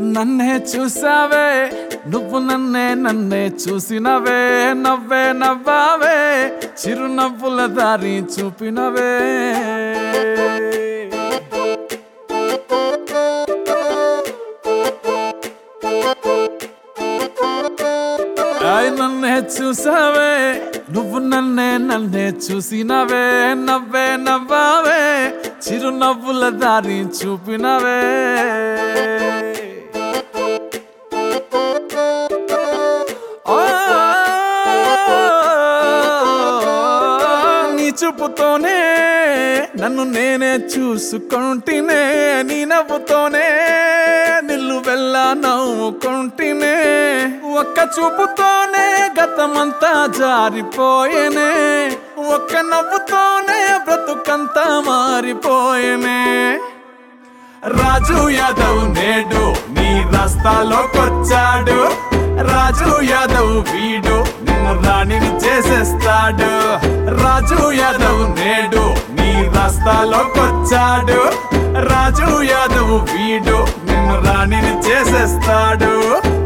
నన్నే చూసావే నువ్వు నన్నే చూసినవే నవ్వే నవ్వావే చిరునవ్వుల దారి చూపినవే నన్నే చూసావే నువ్వు నన్నే చూసినవే నవ్వే నవ్వావే చిరునవ్వుల దారి చూపినవే నీ చూపుతోనే నన్ను నేనే చూసుకుంటేనే నీ నవ్వుతోనే నిలువెల్లా నవ్వుకుంటేనే ఒక్క చూపుతోనే గతమంతా జారిపోయేనే ఒక్క నవ్వుతోనే బ్రతుకంతా మారిపోయేనే రాజు యాదవ్ నేడు నీ రాస్తాలోకొచ్చాడు రాజు యాదవ్ వీడు నిన్ను రాణిని చేసేస్తాడు రాజు యాదవ్ నేడు నీ రాస్తాలోకొచ్చాడు రాజు యాదవ్ వీడు నిన్ను రాణిని చేసేస్తాడు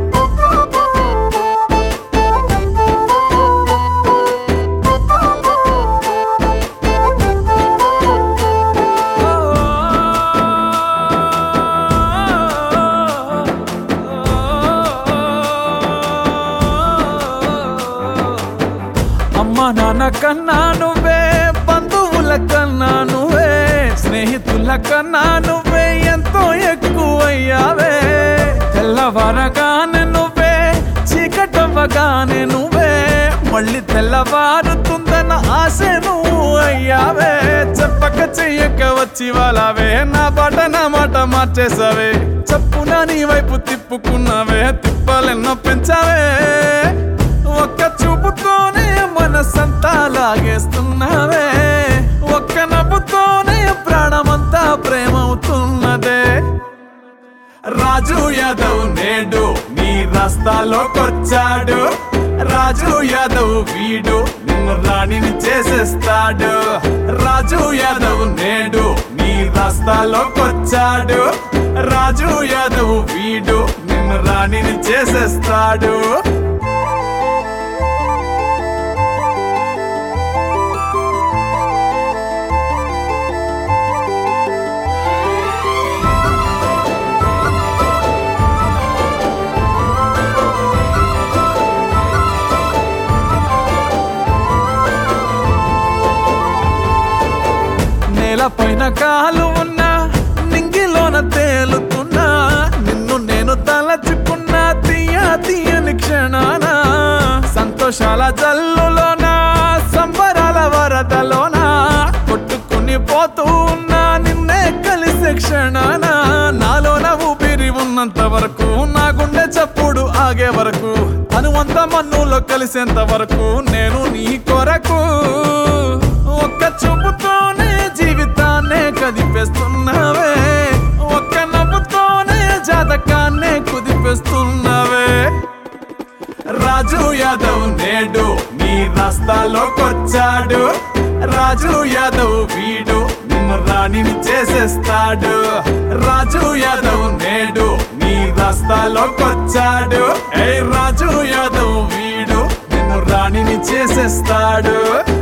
అమ్మ నాన్న కన్నా నువ్వే బంధువుల కన్నా నువ్వే స్నేహితుల కన్నా నువ్వే ఎంతో ఎక్కువయ్యావే తెల్లవారగానే నువ్వే చీకటవ్వగానే నువ్వే మళ్ళీ తెల్లవారుతుందన్న ఆశ నువ్వు అయ్యావే చెప్పక చెయ్యక వచ్చి వాళ్ళవే నా మాట మార్చేసావే చెప్పున నీ వైపు తిప్పుకున్నావే తిప్పలెన్నో పెంచావే ఒక్క చూపుతోనే మనసంతా లాగేస్తున్నావే ఒక్క నవ్వుతోనే ప్రాణమంతా ప్రేమవుతున్నదే రాజు యాదవ్ నేడు నీ రాస్తాలోకొచ్చాడు రాజు యాదవ్ వీడు నిన్ను రాణిని చేసేస్తాడు రాజు యాదవ్ నేడు నీ రాస్తాలోకొచ్చాడు రాజు యాదవ్ వీడు నిన్ను రాణిని చేసేస్తాడు పైన కాలు ఉన్నా నింగిలోన తేలుతున్నా నిన్ను నేను తలచుకున్నా తీయని క్షణాన సంతోషాల జల్లులోనా సంబరాల వరదలోనా కొట్టుకుని పోతూ ఉన్నా నిన్నే కలిసే క్షణాన నాలోన ఊపిరి ఉన్నంత వరకు నా గుండె చప్పుడు ఆగే వరకు అనువంత మన్నులో కలిసేంత వరకు నేను నీ కొరకు ఒక్క చూపుతోనే జీవితాన్నే కదిపేస్తున్నావే ఒక్క నవ్వుతోనే జాతకాన్నే కుదిపేస్తున్నావే రాజు యాదవ్ నేడు నీ రాస్తాలోకొచ్చాడు రాజు యాదవ్ వీడు నిన్ను రాణిని చేసేస్తాడు రాజు యాదవ్ నేడు నీ రాస్తాలోకొచ్చాడు రాజు యాదవ్ వీడు నిన్ను రాణిని చేసేస్తాడు